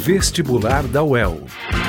Vestibular da UEL.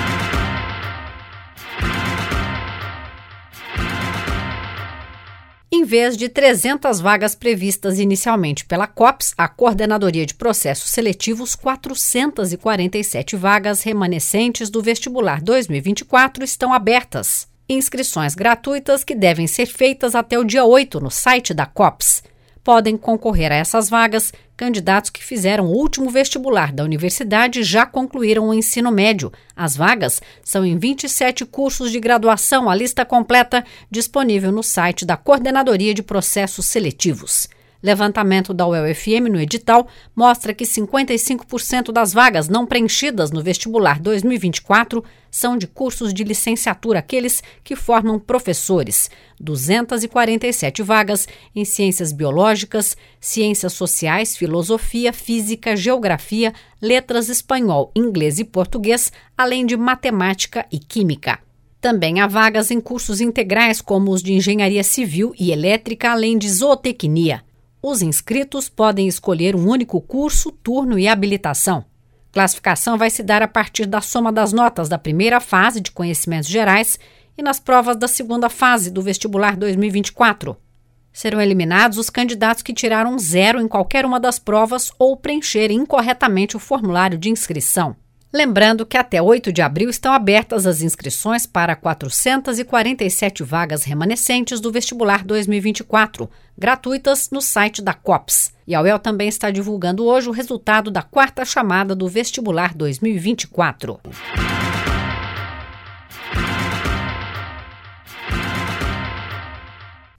Em vez de 300 vagas previstas inicialmente pela COPS, a Coordenadoria de Processos Seletivos, 447 vagas remanescentes do Vestibular 2024 estão abertas. Inscrições gratuitas que devem ser feitas até o dia 8 no site da COPS. Podem concorrer a essas vagas candidatos que fizeram o último vestibular da universidade e já concluíram o ensino médio. As vagas são em 27 cursos de graduação, a lista completa disponível no site da Coordenadoria de Processos Seletivos. Levantamento da UEL-FM no edital mostra que 55% das vagas não preenchidas no vestibular 2024 são de cursos de licenciatura, aqueles que formam professores. 247 vagas em ciências biológicas, ciências sociais, filosofia, física, geografia, letras, espanhol, inglês e português, além de matemática e química. Também há vagas em cursos integrais como os de engenharia civil e elétrica, além de zootecnia. Os inscritos podem escolher um único curso, turno e habilitação. Classificação vai se dar a partir da soma das notas da primeira fase de conhecimentos gerais e nas provas da segunda fase do vestibular 2024. Serão eliminados os candidatos que tiraram 0 em qualquer uma das provas ou preencherem incorretamente o formulário de inscrição. Lembrando que até 8 de abril estão abertas as inscrições para 447 vagas remanescentes do vestibular 2024, gratuitas no site da COPS. E a UEL também está divulgando hoje o resultado da 4ª chamada do vestibular 2024.